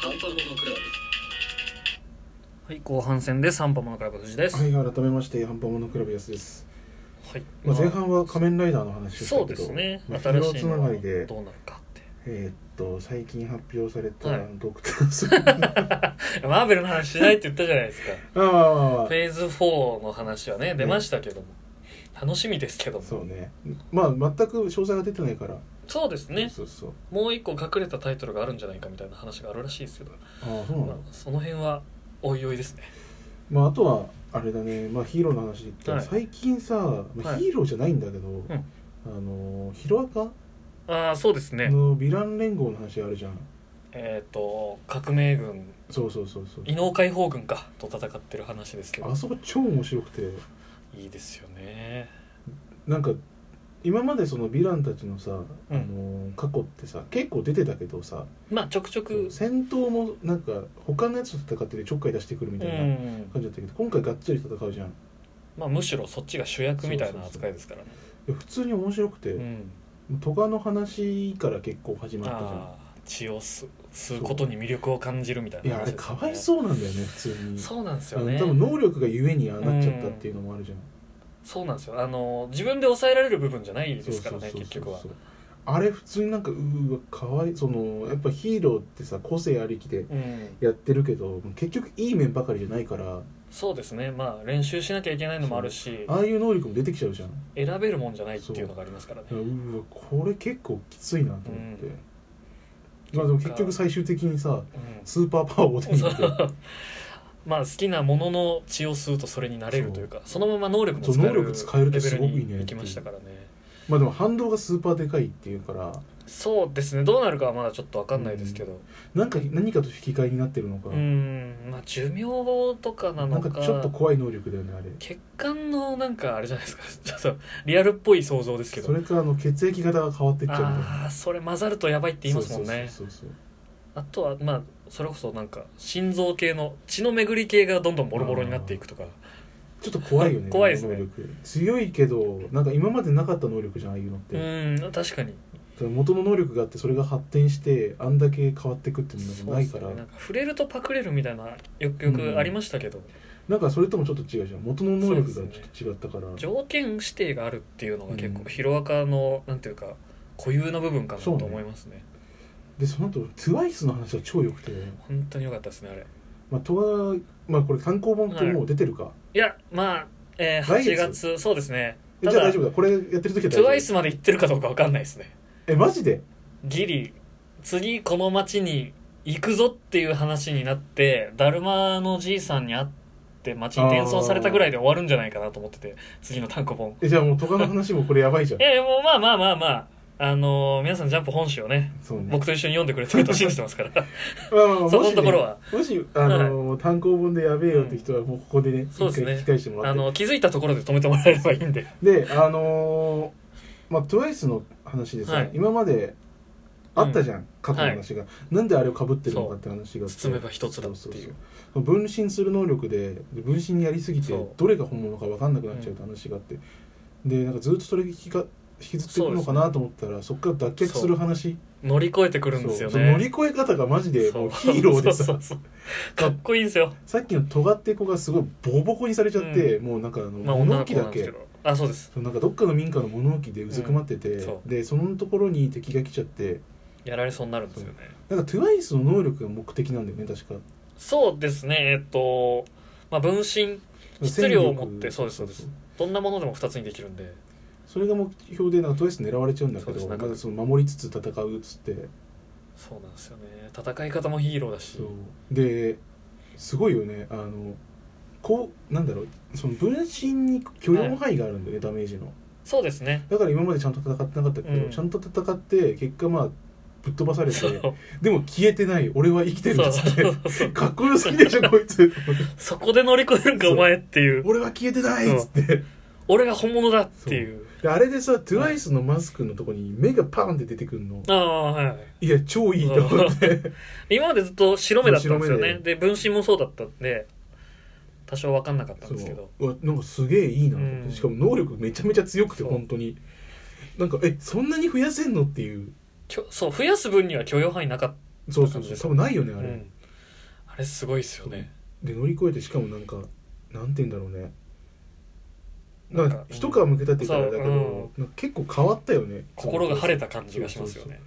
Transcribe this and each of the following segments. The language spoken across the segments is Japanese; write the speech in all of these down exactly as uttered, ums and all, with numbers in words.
ハンパモノクラブ。 はい、後半戦です。ハンパモノクラブ藤です。 はい、改めましてハンパモノクラブ安です。 はい、 まあ、前半は仮面ライダーの話でしたけど、 そうですね、 まあ、 新しいつながりでどうなるかってえー、っと最近発表された、 はい、 ドクターストーンマーベルの話しないって言ったじゃないですか。 ああ、まあまあまあ、 フェーズフォーの話はね出ましたけども、ね、楽しみですけども。 そうね、まあ全く詳細が出てないから。 そうですね。 そうそう、 もう一個隠れたタイトルがあるんじゃないかみたいな話があるらしいですけど、 ああそうなの、 まあ、その辺はおいおいですね。 まあ、あとはあれだね、まあ、ヒーローの話で言ったら、はい、最近さ、まあ、ヒーローじゃないんだけど、はい、あのヒロアカああそうですねのヴィラン連合の話あるじゃん。 えっ、ー、と革命軍、 そうそうそうそう、 異能解放軍かと戦ってる話ですけど、 あそこ超面白くていいですよね。 なんか今までそのヴィランたちのさ、 うん、 あの過去ってさ結構出てたけどさ、 まあちょくちょく戦闘もなんか他のやつと戦っててちょっかい出してくるみたいな感じだったけど、うん、今回がっつり戦うじゃん。 まあむしろそっちが主役みたいな扱いですからね。 そうそうそう、普通に面白くて、うん、トガの話から結構始まったじゃん。 血を吸うことに魅力を感じるみたいな、ね、 いやあれかわいそうなんだよね普通に。 そうなんですよね。 多分能力がゆえにああなっちゃったっていうのもあるじゃん。 そうなんですよ。あの自分で抑えられる部分じゃないですからね、結局は。 あれ普通になんかうーわかわいそのやっぱヒーローってさ個性ありきでやってるけど、うん、結局いい面ばかりじゃないから。 そうですね、まあ練習しなきゃいけないのもあるし、 ああいう能力も出てきちゃうじゃん。 選べるもんじゃないっていうのがありますからね。 ううわこれ結構きついなと思って、うん、まあでも結局最終的にさ、うん、スーパーパワーを手に入れてまあ好きなものの血を吸うとそれになれるというか、 そ, そのまま能力も使えるレベルに行きましたからね。 まあでも反動がスーパーでかいっていうから。 そうですね、どうなるかはまだちょっと分かんないですけど、 うん、なんか何かと引き換えになってるのか、 うん、まあ寿命とかなのか、 なんかちょっと怖い能力だよねあれ。 血管のなんかあれじゃないですかちょっとリアルっぽい想像ですけど、 それかあの血液型が変わってっちゃうみたいな。 ああそれ混ざるとやばいって言いますもんね。 そうそうそうそう、 あとはまあそれこそなんか心臓系の血の巡り系がどんどんボロボロになっていくとか、 ちょっと怖いよね怖いですね。 能力強いけどなんか今までなかった能力じゃんああいうのって。 うん確かに元の能力があってそれが発展してあんだけ変わっていくっていうのがないから、 ね、なんか触れるとパクれるみたいなよくよくありましたけど、うん、 なんかそれともちょっと違うじゃん。元の能力がちょっと違ったから、ね、 条件指定があるっていうのが結構ヒロアカのなんていうか固有な部分かなと思いますね。 でその後トゥワイスの話は超良くて本当に良かったですねあれ。 まあトワまあこれ単行本ってもう出てるか、はい、 いやまあ、えー、はちがつそうですね。 じゃあ大丈夫だ、これやってる時は大丈夫。 トゥワイスまで行ってるかどうか分かんないですね。 えマジでギリ次この町に行くぞっていう話になってだるまのじいさんに会って町に転送されたぐらいで終わるんじゃないかなと思ってて、次の単行本。 えじゃあもうトガの話もこれやばいじゃん。 いやいやもうまあまあまあまああのー、皆さんジャンプ本誌を ね, ね僕と一緒に読んでくれてると信じてますからまあまあ、まあ、そこのところはもし、ね、あのーはい、単行本でやべえよって人はもうここでね、うん、一回聞き返してもらって、 あの気づいたところで止めてもらえればいいんでであのー、まあトゥワイスの話でさ、はい、今まであったじゃん、うん、過去の話が、はい、なんであれを被ってるのかって話が包めば一つだっていう。そうそうそう、分身する能力で分身やりすぎてどれが本物か分かんなくなっちゃうって話があって、うん、でなんかずっとそれ聞きか引きずっていくのかなと思ったら そ,、ね、そっから脱却する話乗り越えてくるんですよね。 乗り越え方がマジでもうヒーローでさ、 そうそうそうかっこいいんですよ。 さっきの尖って子がすごいボコボコにされちゃって、うん、もうなんかあの、まあ、物置だけあそうですなんかどっかの民家の物置でうずくまってて、うん、そでそのところに敵が来ちゃってやられそうになるんですよね。 なんかトゥワイスの能力が目的なんだよね確か。 そうですねえっと、まあ、分身質量を持ってそうですそうですどんなものでもふたつにできるんでそれが目標でなんかトゥワイス狙われちゃうんだけどまだその守りつつ戦うっつって。 そうなんですよね。戦い方もヒーローだしそうですごいよね。あのこうなんだろうその分身に許容範囲があるんだよね、はい、ダメージの。そうですね。だから今までちゃんと戦ってなかったけど、うん、ちゃんと戦って結果まあぶっ飛ばされてでも消えてない俺は生きてるっつってかっこよすぎでしょこいつそこで乗り越えるんかお前っていう俺は消えてないっつって俺が本物だっていうであれでさトゥワイスのマスクのとこに目がパーンって出てくるの。 ああはいいや超いいと思って今までずっと白目だったんですよね。で分身もそうだったんで多少分かんなかったんですけどうわなんかすげえいいなと思って、うん、しかも能力めちゃめちゃ強くて本当になんかえそんなに増やせんのっていう。 そう増やす分には許容範囲なかったそうそうそう多分ないよねあれ、 うん、 れすごいっすよね。 で乗り越えて、しかもなんかなんて言うんだろうね、なんか一皮むけたって言ったらだけど、うん、結構変わったよね。 心が晴れた感じがしますよね。そうそうそう、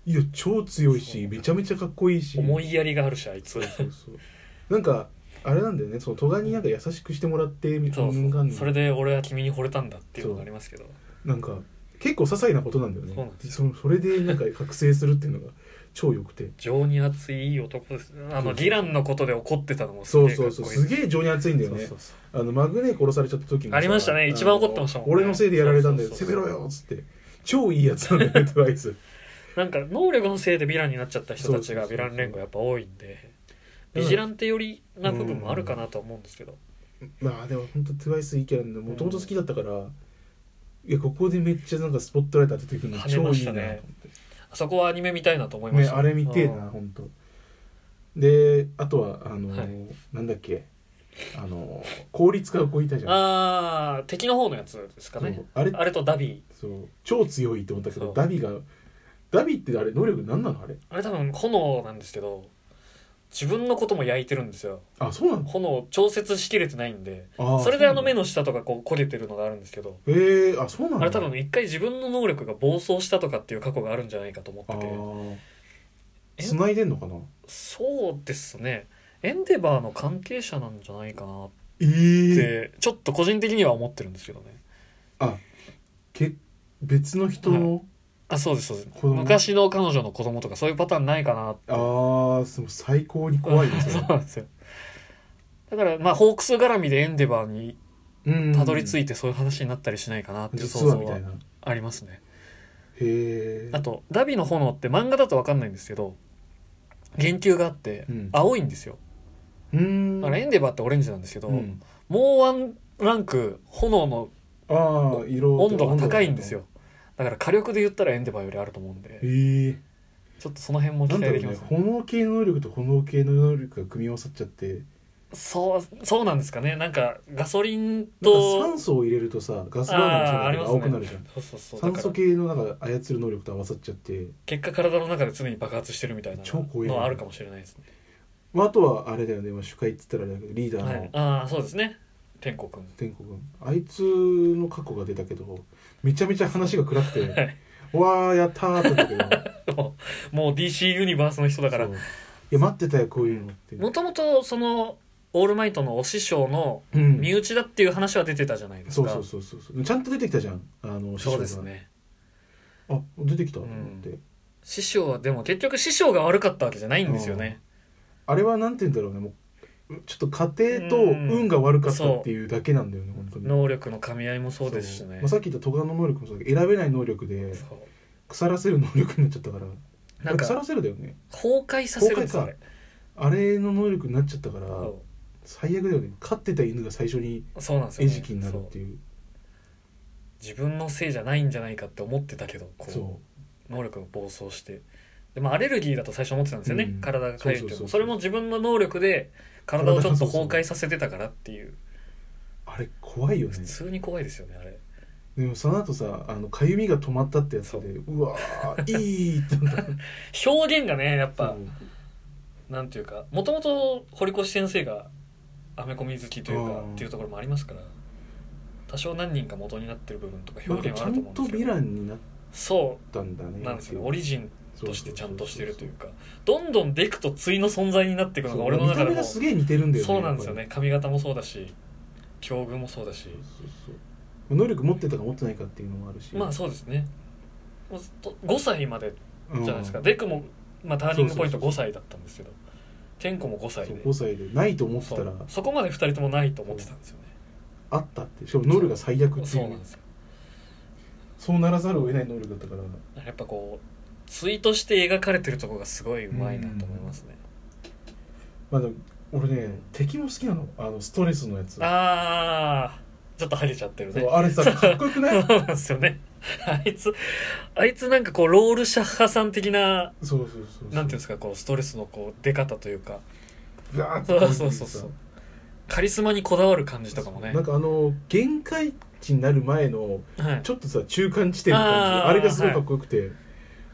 いや超強いし、めちゃめちゃかっこいいし、 思いやりがあるし、あいつ。そうそうそう、 なんかあれなんだよね、その戸賀になんか優しくしてもらってみたいな、 そうそう、それで俺は君に惚れたんだっていうのがありますけど、 なんか結構些細なことなんだよね。そうなんですよ。 そ, それでなんか覚醒するっていうのが超良くて、 情に熱いいい男ですね。あのディランのことで怒ってたのもすげえかっこいい。 そうそうそう、すげえ情に熱いんだよね。そうそうそう、あのマグネ殺されちゃった時もありましたね、一番怒ってましたもんね。 俺のせいでやられたんだよ、攻めろよっつって、超いいやつなんだよねトワイス。 なんか能力のせいでヴィランになっちゃった人たちがヴィラン連合やっぱ多いんで、ビジランテ寄りな部分もあるかなと思うんですけど、 まあでも本当トワイスいいキャラでもともと好きだったから、うん、いやここでめっちゃなんかスポットライト当ててくるの超いいなと思って、ね、 あそこはアニメ見たいなと思いました、 ね、あれ見てえな本当。であとはあのーはい、なんだっけ、あのー、効率化をこういたじゃん。 ああ、敵の方のやつですかね。あれあれとダビー、 そう超強いと思ったけど、ダビがダビってあれ能力何なの？あれあれ多分炎なんですけど、自分のことも焼いてるんですよ。 あ、そうなの？ 炎を調節しきれてないんで、それであの目の下とかこう焦げてるのがあるんですけど、 へえ、あ、そうなの？ あれ多分一回自分の能力が暴走したとかっていう過去があるんじゃないかと思ってて、 繋いでんのかな？ そうですね、エンデバーの関係者なんじゃないかなって、 えー、 ちょっと個人的には思ってるんですけどね。 あ、け別の人の、はい、 あ、そうですそうです。昔の彼女の子供とかそういうパターンないかなって。 ああ、最高に怖いですね。 そうなんですよ。だからまあホークス絡みでエンデバーにたどり着いてそういう話になったりしないかなっていう想像はありますね。 へえ。 あとダビの炎って漫画だと分かんないんですけど、言及があって、うん、青いんですよ。 うーん、 だからエンデバーってオレンジなんですけど、うん、もうワンランク炎のあ色温度が高いんですよ。だから火力で言ったらエンデバーよりあると思うんで、 えー、 ちょっとその辺も期待できますね。 ね、炎系の能力と炎系の能力が組み合わさっちゃって、 そうそうなんですかね。なんかガソリンと酸素を入れるとさ、ガスバーナーの青くなるじゃん。 そうそうそう、 酸素系のなんか操る能力と合わさっちゃって、 結果体の中で常に爆発してるみたいなのはあるかもしれないですね。 まあ、あとはあれだよね、主会って言ったらあれだけどリーダーの、はい、 ああそうですね、天子くん。 天子くん、あいつの過去が出たけどめちゃめちゃ話が暗くて、はい、わーやったーって言ったけどもう ディーシー ユニバースの人だから、いや待ってたよこういうのって。 もともとそのオールマイトのお師匠の身内だっていう話は出てたじゃないですか、 うん、そうそうそうそう、ちゃんと出てきたじゃん、あの師匠が。そうですね、あ出てきたと思って、うん、師匠はでも結局師匠が悪かったわけじゃないんですよね。 あれはなんて言うんだろうね、もうちょっと家庭と運が悪かったっていうだけなんだよね、本当に。 能力の噛み合いもそうですしね、 まあ、さっき言った戸賀の能力もそうだけど選べない能力で腐らせる能力になっちゃったから、なんか腐らせるだよね、 崩壊させるんですよね、 あれの能力になっちゃったから最悪だよね。飼ってた犬が最初に餌食になるっていう、 自分のせいじゃないんじゃないかって思ってたけど、こうそう能力が暴走して、でもアレルギーだと最初思ってたんですよね、うん、体がかゆいっていうの、それも自分の能力で体をちょっと崩壊させてたからっていう。 あれ怖いよね、 普通に怖いですよねあれ。 でもその後さ、あのかゆみが止まったってやつで う, うわーいいって表現がねやっぱなんていうか、もともと堀越先生がアメコミ好きというかっていうところもありますから、多少何人か元になってる部分とか表現はあると思うんですけど、 ちゃんとヴィランになったんだね。 そうなんですよ、オリジンとしてちゃんとしてるというか、どんどんデクと対の存在になっていくのが俺の中でも、見た目がすげえ似てるんだよね。 そうなんですよね、髪型もそうだし境遇もそうだし、そうそうそう、能力持ってたか持ってないかっていうのもあるし、 まあそうですね、ごさいまでじゃないですか、うん、デクも、まあ、ターニングポイントごさいだったんですけど、天子もごさいで、 ごさいでないと思ってたらそ, そこまでふたりともないと思ってたんですよね。 あったって、しかも能力が最悪っていう、 そうなんですよ、 そうならざるを得ない能力だったから、 やっぱこう対として描かれてるところがすごいうまいなと思いますね。 まあでも俺ね、敵も好きなの、あのストレスのやつ。 ああちょっとハゲちゃってるね。 あれさかっこよくない？ そうなんですよね。あいつあいつなんかこうロールシャッハさん的な、 そうそうそうそう、 なんていうんですか、こうストレスのこう出方というか、 ガーッとそうそうそうそう、カリスマにこだわる感じとかもね、 なんかあの限界値になる前の、はい、ちょっとさ中間地点の感じ、 あ, あれがすごいかっこよくて、はい、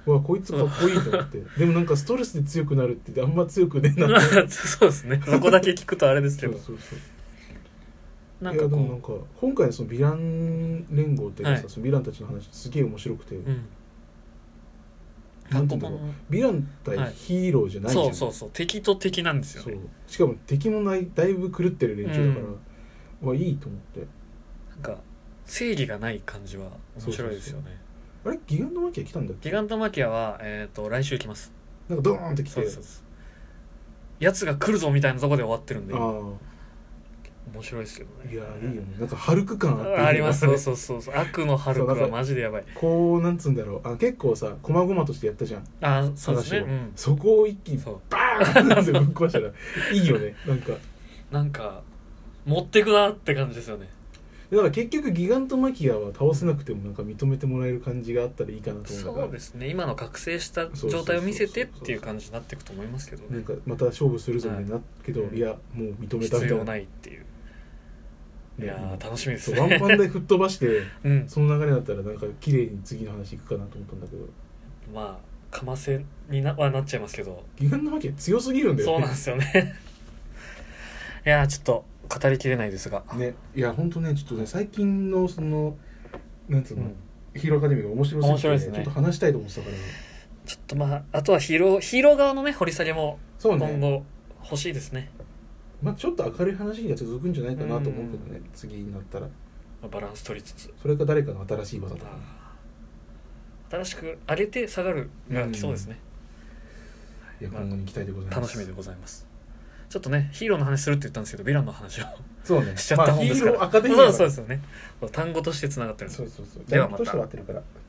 わこいつかっこいいと思ってでもなんかストレスで強くなるってあんま強くねえなそうですねそこだけ聞くとあれですけどそうそうそうなんかこういやでもなんか今回のそのヴィラン連合っていうかさ、はい、そのヴィランたちの話すげえ面白くて、うん、なんていうんだろうヴィラン対ヒーローじゃないじゃん、 はい、そうそうそう敵と敵なんですよねそうしかも敵もないだいぶ狂ってる連中だから、うん、わいいと思ってなんか正義がない感じは面白いですよね。そうそうそうあれギガントマキア来たんだっけ？ ギガントマキアは、えー、と来週来ます。 なんかドーンって来てそうそうそうやつが来るぞみたいなところで終わってるんであ面白いですけどね。 いやいいよねなんかハルク感あってありますそうそうそうそう悪のハルクはマジでやばいこうなんつうんだろうあ結構さ細々としてやったじゃんあそうですね、うん、 そこを一気にバーンってぶっ壊したらいいよねなんかなんか持ってくなって感じですよね。 だから結局ギガントマキアは倒せなくてもなんか認めてもらえる感じがあったらいいかなと思うからそうですね今の覚醒した状態を見せてっていう感じになっていくと思いますけどね。 なんかまた勝負するぞみたいなけど、はい、いやもう認めたみたいな必要ないっていういやー楽しみですねワンパンで吹っ飛ばして、うん、その流れだったらなんか綺麗に次の話いくかなと思ったんだけどまあかませになはなっちゃいますけどギガントマキア強すぎるんだよねそうなんですよねいやーちょっと語りきれないですがねいや本当ねちょっとね最近のそのなんつうの、うん、ヒーローアカデミーが面白すぎて、 面白いですね、 ちょっと話したいと思ってたからちょっとまああとはヒーローヒーロー側のね掘り下げも今後欲しいですね。 まあちょっと明るい話が続くんじゃないかなと思うけどね次になったらバランス取りつつそれか誰かの新しい技とか、ね、 新しく上げて下がるが来そうですね、 うん、いや今後に期待でございます、 まあ、楽しみでございます。ちょっとねヒーローの話するって言ったんですけどヴィランの話をそうねしちゃったもんですから、 まあ、ヒーローアカデミーそうそうですよね単語としてつながってる。 そうそうそうではまたとしては合ってるから